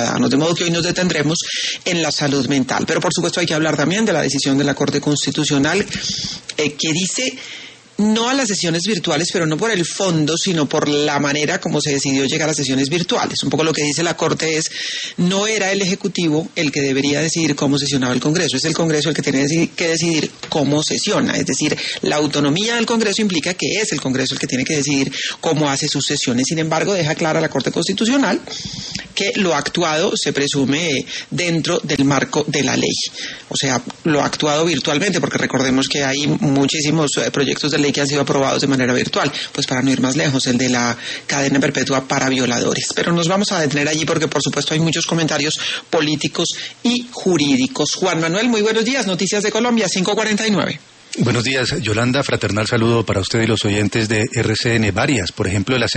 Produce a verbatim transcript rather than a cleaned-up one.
ciudadanos, de modo que hoy nos detendremos en la salud mental. Pero por supuesto hay que hablar también de la decisión de la Corte Constitucional eh, que dice no a las sesiones virtuales, pero no por el fondo, sino por la manera como se decidió llegar a sesiones virtuales. Un poco lo que dice la Corte es, no era el Ejecutivo el que debería decidir cómo sesionaba el Congreso, es el Congreso el que tiene que decidir cómo sesiona. Es decir, la autonomía del Congreso implica que es el Congreso el que tiene que decidir cómo hace sus sesiones. Sin embargo, deja clara la Corte Constitucional que lo actuado se presume dentro del marco de la ley. O sea, lo actuado virtualmente, porque recordemos que hay muchísimos proyectos de ley que han sido aprobados de manera virtual, pues para no ir más lejos, el de la cadena perpetua para violadores. Pero nos vamos a detener allí porque por supuesto hay muchos comentarios políticos y jurídicos. Juan Manuel, muy buenos días, Noticias de Colombia, cinco cuarenta y nueve. Buenos días, Yolanda, fraternal saludo para usted y los oyentes de R C N. Varias, por ejemplo, la